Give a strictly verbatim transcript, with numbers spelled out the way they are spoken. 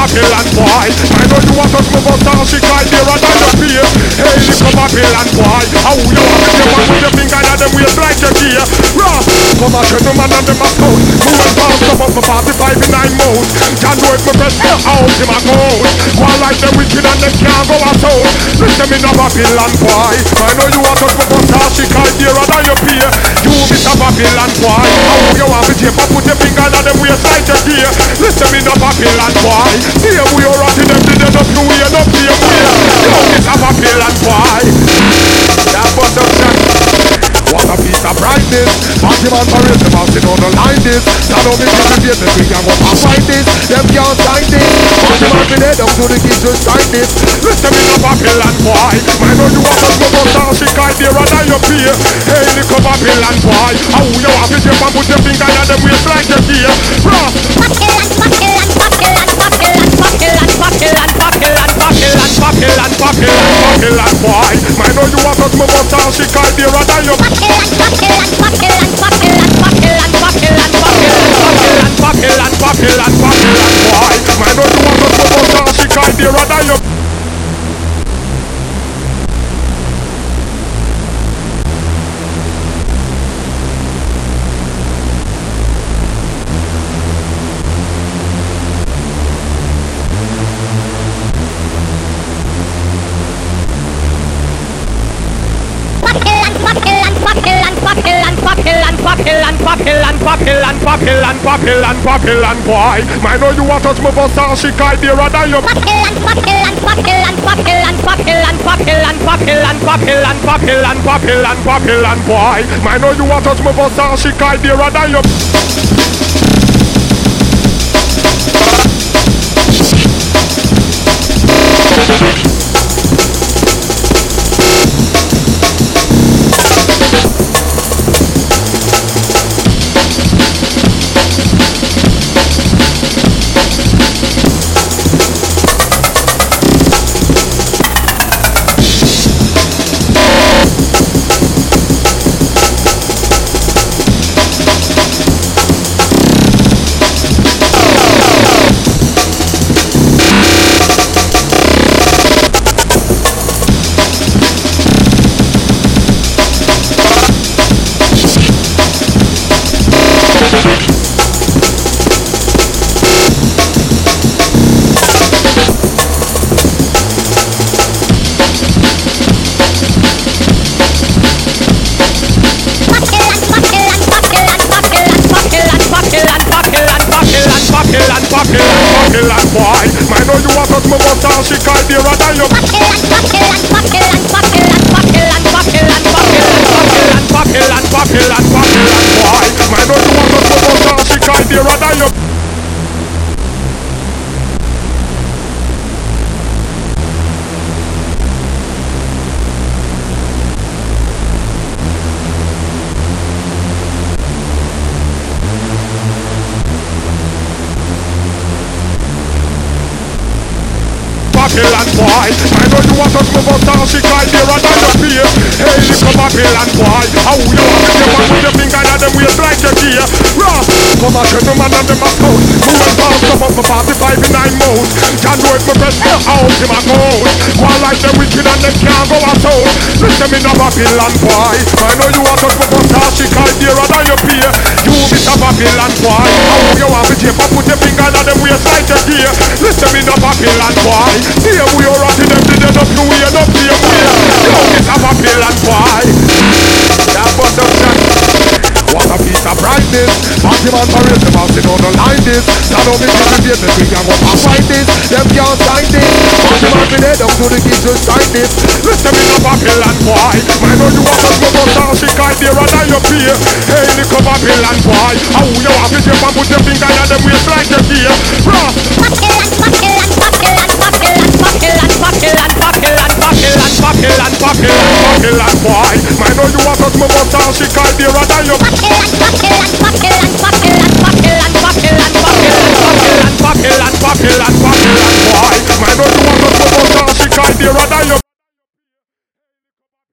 Babylon boy. I know you want to move us down, she can't hear a than your peer. Hey, little Babylon boy, how you want to get one with your finger and them waist like your gear. Ross, come on, gentleman and them a scout. Moving fast, come up for forty-five in nine modes. Can't do it, my best, out in my gold. One like them wicked and them can't go out. Listen me now, Babylon boy. I know you want to move us down, she can't hear a than your peer. You Mister Babylon boy, how you want to get one with your finger and them waist like your gear. Listen me now, Babylon boy. See we are rotting them, they don't know we are not here. You Mister Babylon boy. That was a shot. What a piece of brightness. Party man parade, them out in on the line this. Stand on me to the gate, we can go and fight this. Them can't sign this. Party man be there, down to the kids to sign this. Listen me no Babylon boy. I know you want to smoke out down, she can't hear and I your peer. Hey little Babylon boy, how you want to jump and put your finger in them waist like your gear. Ross. Babylon, Babylon, Babylon, Babylon, Babylon, Babylon, Babylon, Babylon, Babylon, Babylon, Babylon boy. I know you want to smoke out down, she can't hear and I your peer. Babylon, Babylon, Babylon, Babylon, Babylon, Babylon, Babylon, Babylon, Babylon, Babylon boy. I know you want to smoke out down, she can't hear and I your Babylon, Babylon, Babylon, Babylon, Babylon, Babylon boy. I know you want to move us down, she can't hear and I your Babylon, Babylon, Babylon, Babylon, Babylon, Babylon, Babylon, Babylon, Babylon, Babylon, Babylon boy. I know you want to move us down, she can't hear and I your Babylon boy. I know you want to move us down, she can't hear and I your Babylon, Babylon, Babylon, Babylon, Babylon, Babylon, Babylon, Babylon, Babylon, Babylon boy. I know you want to move us down, she can't hear and I your Babylon boy. I know you want to move us down, she can't hear and I your peer. Hey little Babylon boy, how you want to get one with your finger and them waist like your gear. Ross, come on gentleman and them a scout. Moving fast, come up for forty-five in nine modes. Can't do it, my best, out in my gold. One like them wicked and them can't go out. Listen me now Babylon boy. I know you want to move us down, she can't hear and I your peer. You Mister Babylon boy, how you want to jump and put your finger in them waist like your gear. Listen me now Babylon boy. See we are rotting them, they don't know we are not here. You Mister Babylon boy. That was a shot. What a piece of brightness. Party man parade, them out in on the line this. Stand on me to the gate, we can go and fight this. Them can't sign this. Party man be there, down to the kids to sign this. Listen me now Babylon boy. I know you want to smoke us down, she can't hear and I your peer. Hey little Babylon boy, how you want to jump and put your finger in them waist like your gear. Ross. Babylon, Babylon, Babylon, Babylon, Babylon, Babylon, Babylon, Babylon, Babylon, Babylon, Babylon boy. I know you want to smoke us down, she can't hear and I your Babylon, Babylon, Babylon, Babylon, Babylon, Babylon, Babylon, Babylon, Babylon, Babylon boy. I know you want to smoke us down, she can't hear and I your